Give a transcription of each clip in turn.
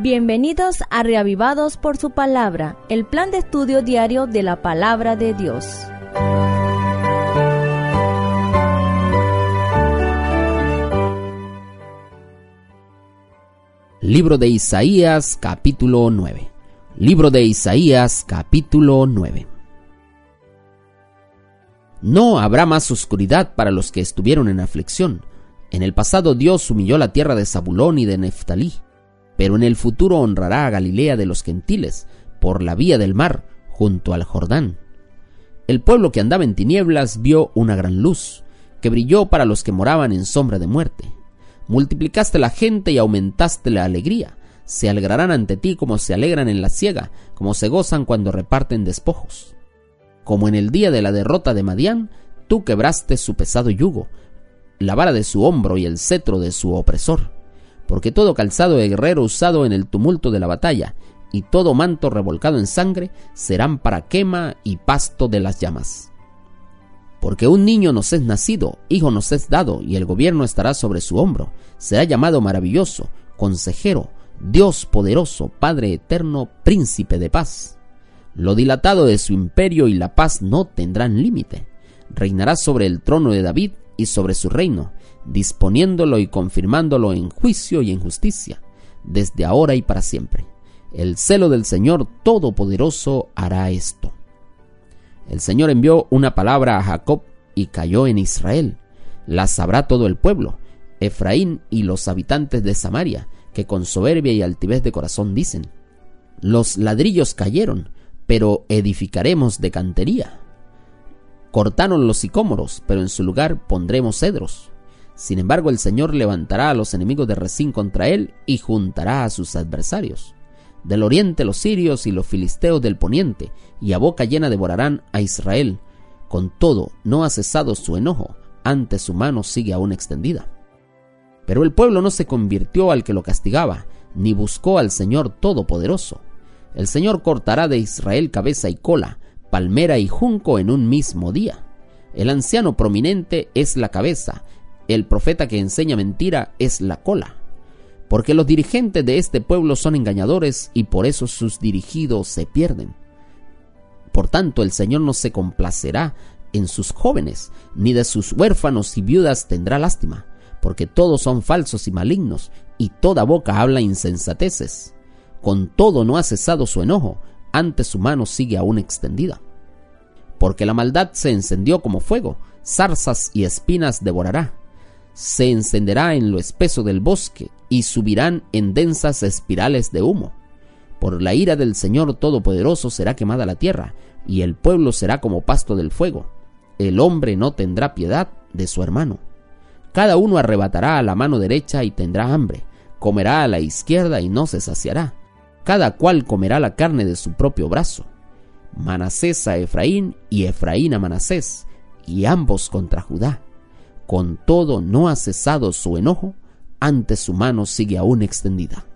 Bienvenidos a Reavivados por su Palabra, el plan de estudio diario de la Palabra de Dios. Libro de Isaías, capítulo 9. Libro de Isaías, capítulo 9. No habrá más oscuridad para los que estuvieron en aflicción. En el pasado Dios humilló la tierra de Zabulón y de Neftalí, pero en el futuro honrará a Galilea de los gentiles, por la vía del mar, junto al Jordán. El pueblo que andaba en tinieblas vio una gran luz, que brilló para los que moraban en sombra de muerte. Multiplicaste la gente y aumentaste la alegría. Se alegrarán ante ti como se alegran en la siega, como se gozan cuando reparten despojos. Como en el día de la derrota de Madián, tú quebraste su pesado yugo, la vara de su hombro y el cetro de su opresor. Porque todo calzado de guerrero usado en el tumulto de la batalla, y todo manto revolcado en sangre, serán para quema y pasto de las llamas. Porque un niño nos es nacido, hijo nos es dado, y el gobierno estará sobre su hombro. Será llamado maravilloso, consejero, Dios poderoso, Padre eterno, príncipe de paz. Lo dilatado de su imperio y la paz no tendrán límite. Reinará sobre el trono de David y sobre su reino, disponiéndolo y confirmándolo en juicio y en justicia, desde ahora y para siempre. El celo del Señor Todopoderoso hará esto. El Señor envió una palabra a Jacob y cayó en Israel. La sabrá todo el pueblo, Efraín y los habitantes de Samaria, que con soberbia y altivez de corazón dicen: los ladrillos cayeron, pero edificaremos de cantería. Cortaron los sicómoros, pero en su lugar pondremos cedros. Sin embargo, el Señor levantará a los enemigos de Rezín contra él y juntará a sus adversarios. Del oriente los sirios y los filisteos del poniente, y a boca llena devorarán a Israel. Con todo, no ha cesado su enojo, antes su mano sigue aún extendida. Pero el pueblo no se convirtió al que lo castigaba, ni buscó al Señor Todopoderoso. El Señor cortará de Israel cabeza y cola, palmera y junco en un mismo día. El anciano prominente es la cabeza, el profeta que enseña mentira es la cola. Porque los dirigentes de este pueblo son engañadores y por eso sus dirigidos se pierden. Por tanto, el Señor no se complacerá en sus jóvenes, ni de sus huérfanos y viudas tendrá lástima, porque todos son falsos y malignos, y toda boca habla insensateces. Con todo no ha cesado su enojo, antes su mano sigue aún extendida. Porque la maldad se encendió como fuego, zarzas y espinas devorará. Se encenderá en lo espeso del bosque, y subirán en densas espirales de humo. Por la ira del Señor Todopoderoso será quemada la tierra, y el pueblo será como pasto del fuego. El hombre no tendrá piedad de su hermano. Cada uno arrebatará a la mano derecha y tendrá hambre, comerá a la izquierda y no se saciará. Cada cual comerá la carne de su propio brazo. Manasés a Efraín y Efraín a Manasés, y ambos contra Judá. Con todo no ha cesado su enojo, antes su mano sigue aún extendida.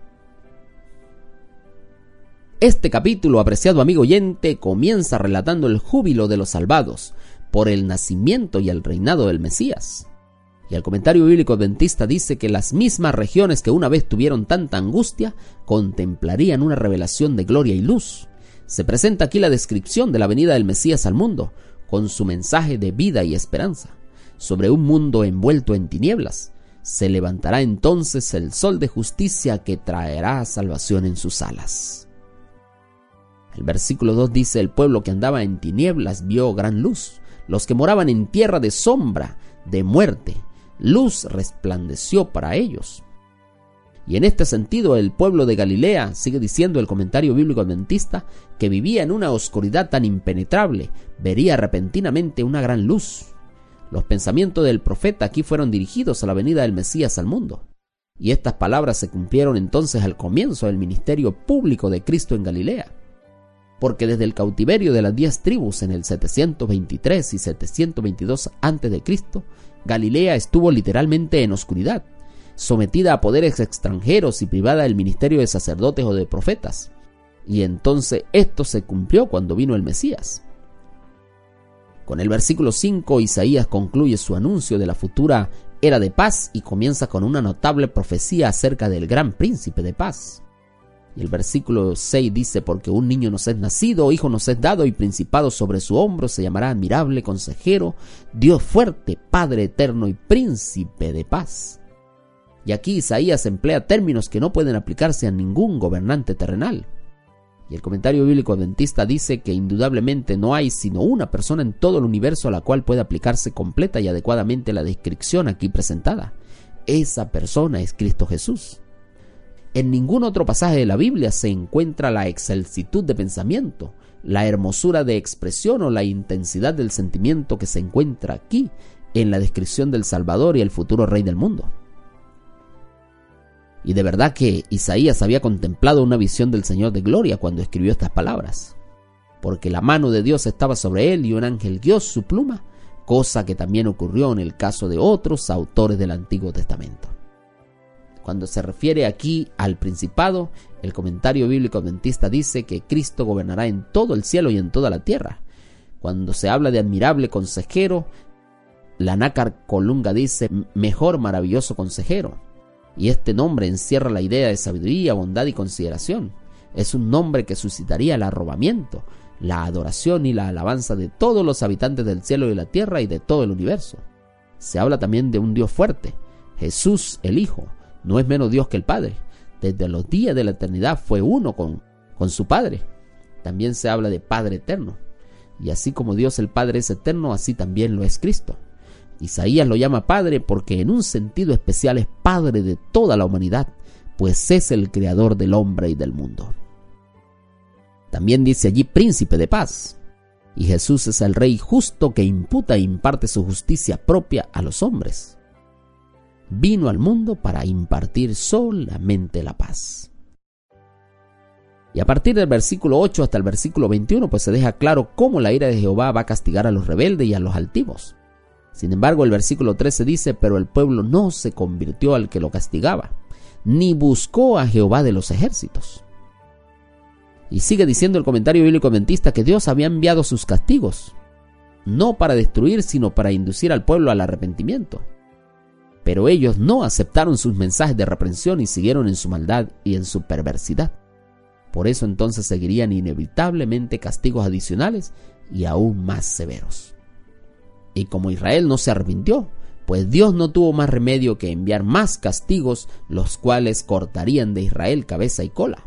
Este capítulo, apreciado amigo oyente, comienza relatando el júbilo de los salvados por el nacimiento y el reinado del Mesías. Y el comentario bíblico adventista dice que las mismas regiones que una vez tuvieron tanta angustia contemplarían una revelación de gloria y luz. Se presenta aquí la descripción de la venida del Mesías al mundo, con su mensaje de vida y esperanza. Sobre un mundo envuelto en tinieblas, se levantará entonces el sol de justicia que traerá salvación en sus alas. El versículo 2 dice: el pueblo que andaba en tinieblas vio gran luz. Los que moraban en tierra de sombra, de muerte, luz resplandeció para ellos. Y en este sentido, el pueblo de Galilea, sigue diciendo el comentario bíblico adventista, que vivía en una oscuridad tan impenetrable, vería repentinamente una gran luz. Los pensamientos del profeta aquí fueron dirigidos a la venida del Mesías al mundo. Y estas palabras se cumplieron entonces al comienzo del ministerio público de Cristo en Galilea. Porque desde el cautiverio de las 10 tribus en el 723 y 722 a.C., Galilea estuvo literalmente en oscuridad, sometida a poderes extranjeros y privada del ministerio de sacerdotes o de profetas. Y entonces esto se cumplió cuando vino el Mesías. Con el versículo 5, Isaías concluye su anuncio de la futura era de paz y comienza con una notable profecía acerca del gran príncipe de paz. Y el versículo 6 dice: porque un niño nos es nacido, hijo nos es dado, y principado sobre su hombro, se llamará admirable, consejero, Dios fuerte, Padre eterno y príncipe de paz. Y aquí Isaías emplea términos que no pueden aplicarse a ningún gobernante terrenal. Y el comentario bíblico adventista dice que indudablemente no hay sino una persona en todo el universo a la cual puede aplicarse completa y adecuadamente la descripción aquí presentada. Esa persona es Cristo Jesús. En ningún otro pasaje de la Biblia se encuentra la excelsitud de pensamiento, la hermosura de expresión o la intensidad del sentimiento que se encuentra aquí en la descripción del Salvador y el futuro Rey del mundo. Y de verdad que Isaías había contemplado una visión del Señor de gloria cuando escribió estas palabras, porque la mano de Dios estaba sobre él y un ángel guió su pluma, cosa que también ocurrió en el caso de otros autores del Antiguo Testamento. Cuando se refiere aquí al principado, el comentario bíblico adventista dice que Cristo gobernará en todo el cielo y en toda la tierra. Cuando se habla de admirable consejero, la Nácar Colunga dice mejor maravilloso consejero. Y este nombre encierra la idea de sabiduría, bondad y consideración. Es un nombre que suscitaría el arrobamiento, la adoración y la alabanza de todos los habitantes del cielo y de la tierra y de todo el universo. Se habla también de un Dios fuerte, Jesús el Hijo. No es menos Dios que el Padre. Desde los días de la eternidad fue uno con su Padre. También se habla de Padre eterno. Y así como Dios el Padre es eterno, así también lo es Cristo. Isaías lo llama Padre porque en un sentido especial es Padre de toda la humanidad, pues es el creador del hombre y del mundo. También dice allí Príncipe de paz. Y Jesús es el Rey justo que imputa e imparte su justicia propia a los hombres. Vino al mundo para impartir solamente la paz. Y a partir del versículo 8 hasta el versículo 21, pues se deja claro cómo la ira de Jehová va a castigar a los rebeldes y a los altivos. Sin embargo, el versículo 13 dice: pero el pueblo no se convirtió al que lo castigaba, ni buscó a Jehová de los ejércitos. Y sigue diciendo el comentario bíblico adventista que Dios había enviado sus castigos, no para destruir, sino para inducir al pueblo al arrepentimiento. Pero ellos no aceptaron sus mensajes de reprensión y siguieron en su maldad y en su perversidad. Por eso entonces seguirían inevitablemente castigos adicionales y aún más severos. Y como Israel no se arrepintió, pues Dios no tuvo más remedio que enviar más castigos, los cuales cortarían de Israel cabeza y cola.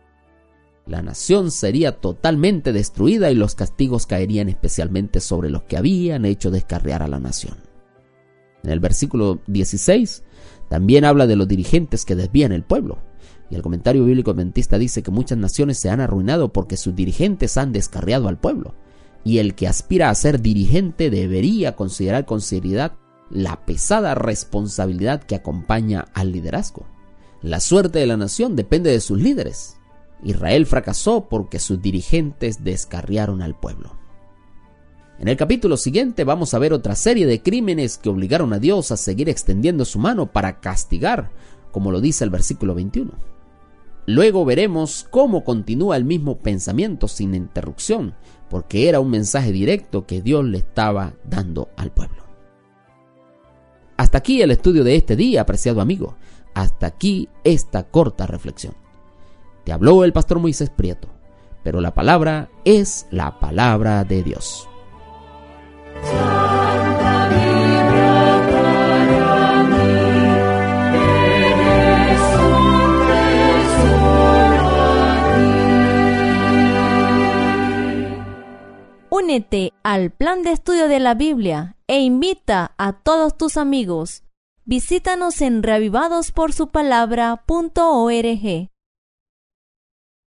La nación sería totalmente destruida y los castigos caerían especialmente sobre los que habían hecho descarriar a la nación. En el versículo 16 también habla de los dirigentes que desvían el pueblo. Y el comentario bíblico adventista dice que muchas naciones se han arruinado porque sus dirigentes han descarriado al pueblo. Y el que aspira a ser dirigente debería considerar con seriedad la pesada responsabilidad que acompaña al liderazgo. La suerte de la nación depende de sus líderes. Israel fracasó porque sus dirigentes descarriaron al pueblo. En el capítulo siguiente vamos a ver otra serie de crímenes que obligaron a Dios a seguir extendiendo su mano para castigar, como lo dice el versículo 21. Luego veremos cómo continúa el mismo pensamiento sin interrupción, porque era un mensaje directo que Dios le estaba dando al pueblo. Hasta aquí el estudio de este día, apreciado amigo. Hasta aquí esta corta reflexión. Te habló el pastor Moisés Prieto, pero la palabra es la palabra de Dios. Santa Biblia para mí, eres un tesoro a ti. Únete al plan de estudio de la Biblia e invita a todos tus amigos. Visítanos en reavivadosporsupalabra.org.